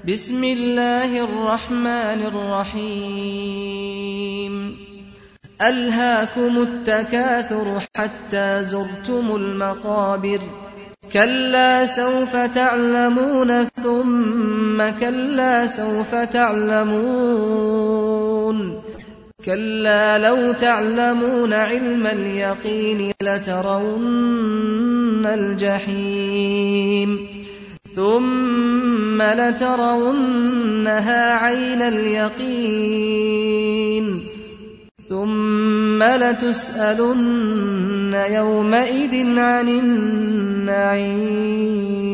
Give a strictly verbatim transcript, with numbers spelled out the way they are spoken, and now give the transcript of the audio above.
بسم الله الرحمن الرحيم ألهاكم التكاثر حتى زرتم المقابر كلا سوف تعلمون ثم كلا سوف تعلمون كلا لو تعلمون علم اليقين لترون الجحيم ثم لترونها عين اليقين ثم لتسألن يومئذ عن النعيم